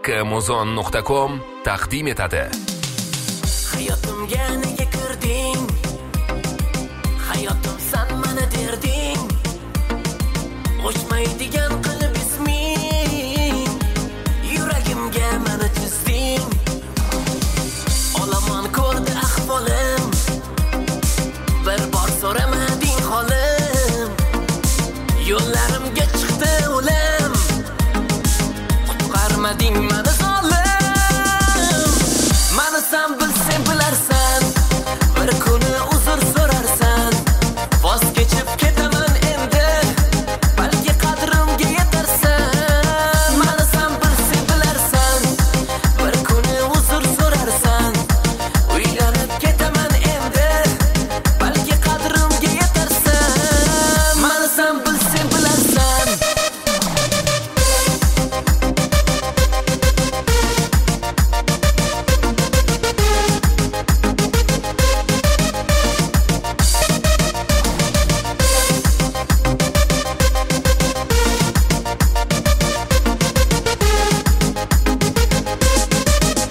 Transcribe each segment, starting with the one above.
kmuzon.com taqdim etadi. Hayotimga nega kirding? Hayotim san mana derding. O'chmaydigan qilib isming. Yuragimga mana chizding. Olaman ko'rdi ahvolim. Bir bor so'ramading holim. Yo'llarimga chiqdi o'lim. Qutqarmading meni zolim. Mani san bilsang bilarsan. Bir kuni uzr so'rarsan. Voz kechib ketaman endi. Balki qadrimga yetarsan. Mani san bilsang bilarsan. Bir kuni uzr so'rarsan. Uylanib ketaman endi. Balki qadrimga yetarsan. Mani san bilsang bilarsan.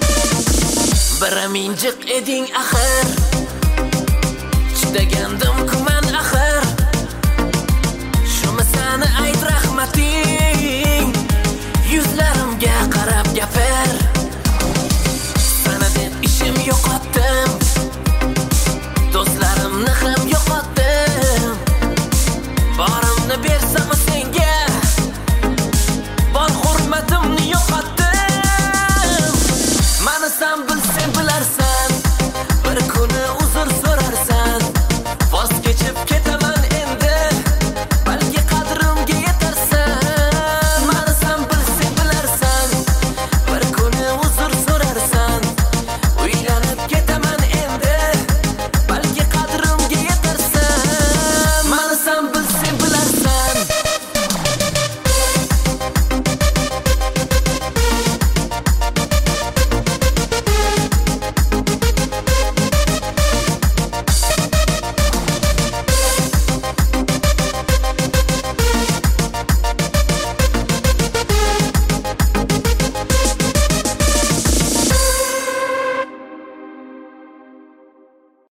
Bir minjiq eding axir. Chidagandim